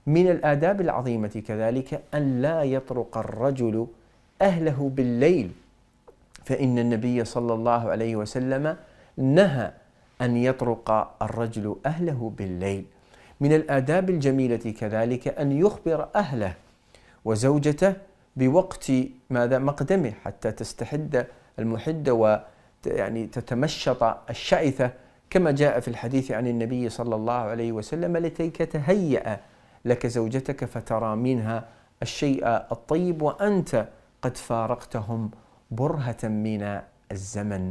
من الآداب العظيمة كذلك أن لا يطرق الرجل أهله بالليل، فإن النبي صلى الله عليه وسلم نهى أن يطرق الرجل أهله بالليل. من الآداب الجميلة كذلك أن يخبر أهله وزوجته بوقت مقدمه حتى تستحد المحدة ويعني تتمشط الشعثة، كما جاء في الحديث عن النبي صلى الله عليه وسلم: لكي تهيأ لك زوجتك فترى منها الشيء الطيب وأنت قد فارقتهم برهة من الزمن.